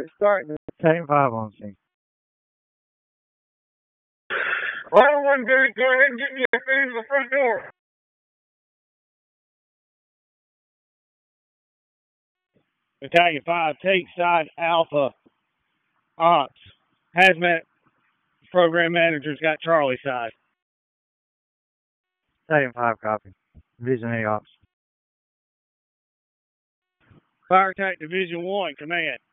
Starting. Battalion 5 on scene. Well, one dude, go ahead and get me through the front door. Battalion 5, take side Alpha Ops. Hazmat program manager's got Charlie side. Battalion 5, copy. Division A Ops. Fire Attack Division 1, command.